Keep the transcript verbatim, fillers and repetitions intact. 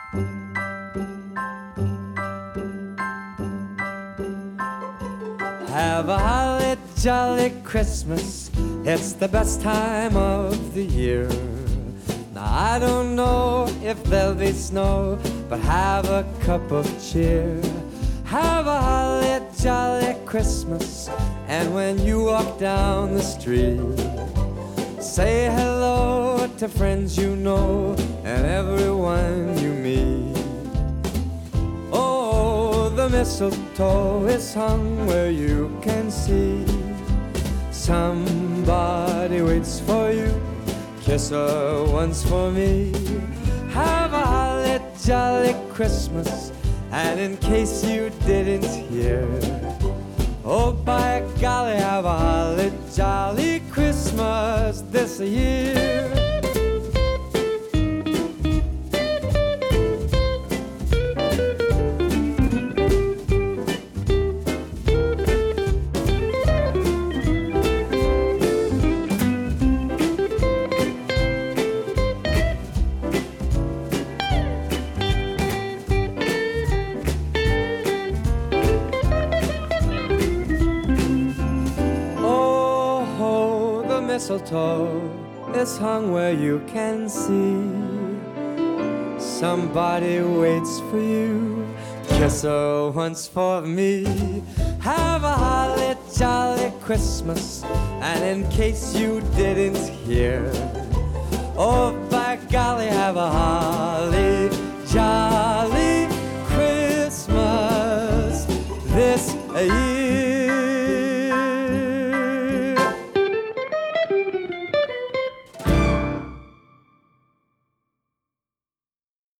Have a holly jolly Christmas, it's the best time of the year. Now I don't know if there'll be snow, but have a cup of cheer. Have a holly jolly Christmas, and when you walk down the street, say hello to friends you know and everyone you meet. Oh, the mistletoe is hung where you can see. Somebody waits for you, kiss her once for me. Have a holly jolly Christmas, and in case you didn't hear, oh by golly, have a holly jolly Christmas this year. Mistletoe is hung where you can see. Somebody waits for you, kiss her once for me. Have a holly jolly Christmas, and in case you didn't hear, oh by golly, have a holly